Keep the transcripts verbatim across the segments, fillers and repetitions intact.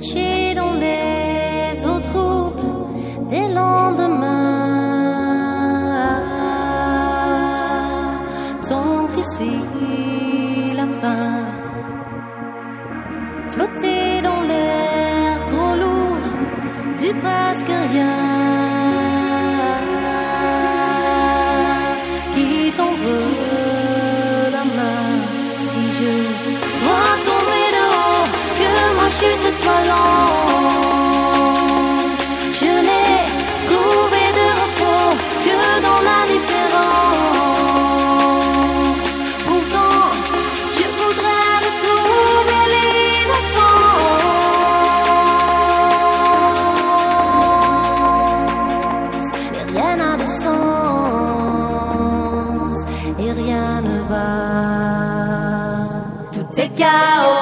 Perché dans les eaux troubles des lendemains, tendre ici la fin, flotter dans l'air trop lourd du presque rien, qui tendre la main si je dois tomber de haut, que ma chute soit lente. Je n'ai trouvé de repos que dans la différence. Pourtant, je voudrais retrouver l'innocence. Mais rien n'a de sens et rien ne va. Tout est chaos.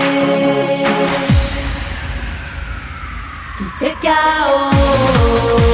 Tout est chaos.